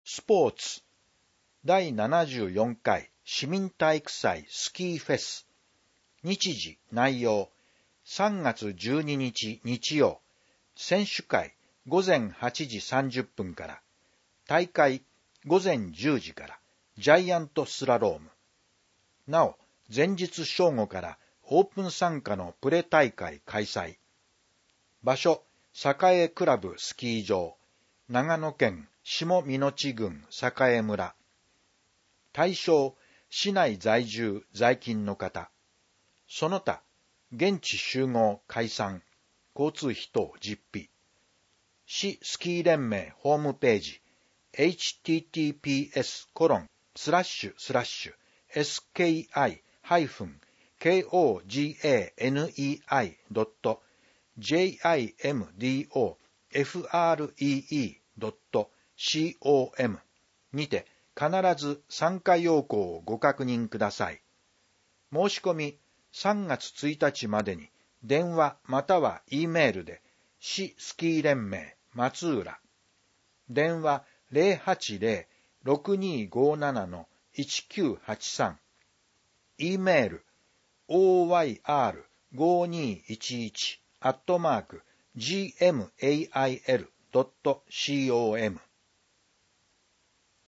スポーツ第74回市民体育祭スキーフェス。日時内容3月12日日曜、選手会午前8時30分から、大会午前10時からジャイアントスラローム。なお、前日正午からオープン参加のプレ大会開催。場所、栄クラブスキー場、長野県下美濃地郡栄村。対象、市内在住在勤の方。その他、現地集合解散、交通費等実費。市スキー連盟ホームページ、https://ski-kogani-jimdofree.com にて必ず参加要項をご確認ください。申し込み3月1日までに電話または E メールで市スキー連盟松浦電話 080-6257-1983 E メール oyr5211@gmail.com